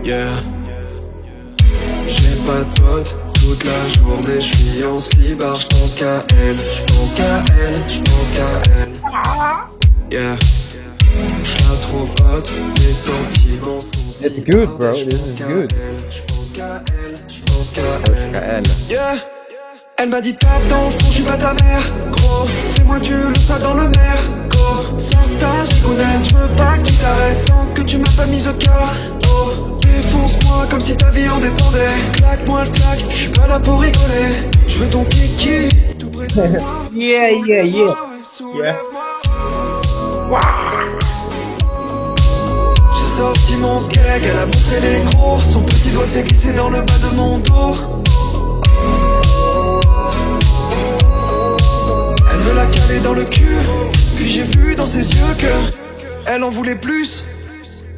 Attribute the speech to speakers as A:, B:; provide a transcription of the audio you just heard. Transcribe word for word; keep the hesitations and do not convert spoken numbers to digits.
A: Yeah. J'ai pas de potes, toute la journée j'suis en slibard. J'pense qu'à elle, j'pense qu'à elle, j'pense qu'à elle. Yeah. J'la trouve hot, mes sentiments sont
B: It's good, bro. This is good.
A: J'pense qu'à elle, j'pense qu'à elle. Yeah. Elle m'a dit tape dans le fond, j'suis pas ta mère. Gros, fais-moi du loup ça dans le merco. Sors ta gigounette, j'veux pas que tu t'arrêtes tant que tu m'as pas mise au cœur. Oh, défonce-moi comme si ta vie en dépendait. Claque-moi le flag, j'suis pas là pour rigoler. J'veux ton kiki, tout près de moi.
B: Yeah, yeah, yeah. Yeah.
A: J'ai sorti mon skeg, elle a montré les gros. Son petit doigt s'est glissé dans le bas de mon dos. Elle me l'a calé dans le cul. Puis j'ai vu dans ses yeux que elle en voulait plus.